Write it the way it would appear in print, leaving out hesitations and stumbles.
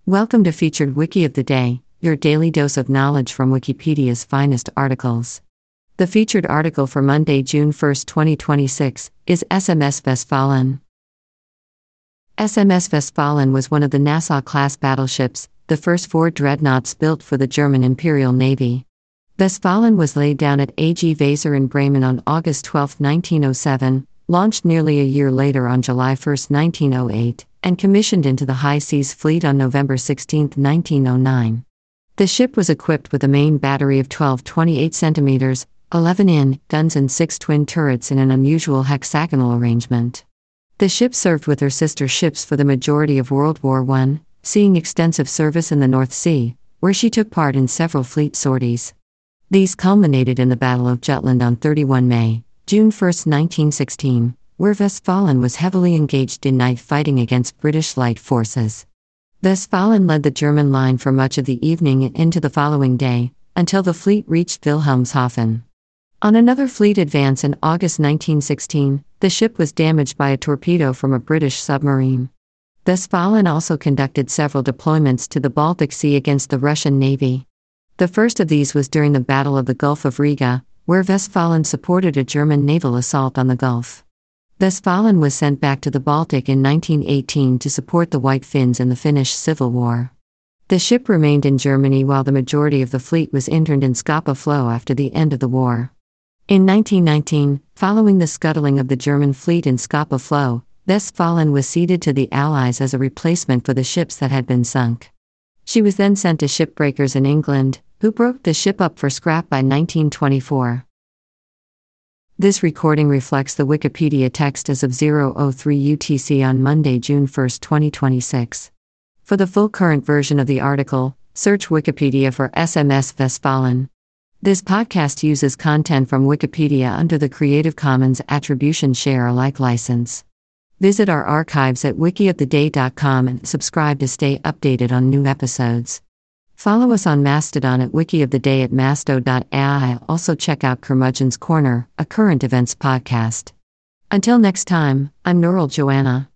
Welcome to Featured Wiki of the Day, your daily dose of knowledge from Wikipedia's finest articles. The featured article for Monday, June 1, 2026, is SMS Westfalen. SMS Westfalen was one of the Nassau-class battleships, the first 4 dreadnoughts built for the German Imperial Navy. Westfalen was laid down at AG Weser in Bremen on August 12, 1907, launched nearly a year later on July 1, 1908, and commissioned into the High Seas Fleet on November 16, 1909. The ship was equipped with a main battery of 12 28 cm, 11 in guns and 6 twin turrets in an unusual hexagonal arrangement. The ship served with her sister ships for the majority of World War I, seeing extensive service in the North Sea, where she took part in several fleet sorties. These culminated in the Battle of Jutland on 31 May, June 1, 1916, where Westfalen was heavily engaged in night fighting against British light forces. Westfalen led the German line for much of the evening and into the following day, until the fleet reached Wilhelmshaven. On another fleet advance in August 1916, the ship was damaged by a torpedo from a British submarine. Westfalen also conducted several deployments to the Baltic Sea against the Russian Navy. The first of these was during the Battle of the Gulf of Riga, where Westfalen supported a German naval assault on the Gulf. Westfalen was sent back to the Baltic in 1918 to support the White Finns in the Finnish Civil War. The ship remained in Germany while the majority of the fleet was interned in Scapa Flow after the end of the war. In 1919, following the scuttling of the German fleet in Scapa Flow, Westfalen was ceded to the Allies as a replacement for the ships that had been sunk. She was then sent to shipbreakers in England, who broke the ship up for scrap by 1924. This recording reflects the Wikipedia text as of 0:03 UTC on Monday, June 1, 2026. For the full current version of the article, search Wikipedia for SMS Westfalen. This podcast uses content from Wikipedia under the Creative Commons Attribution Share Alike license. Visit our archives at wikioftheday.com and subscribe to stay updated on new episodes. Follow us on Mastodon at wikioftheday at masto.ai. Also check out Curmudgeon's Corner, a current events podcast. Until next time, I'm Nurul Joanna.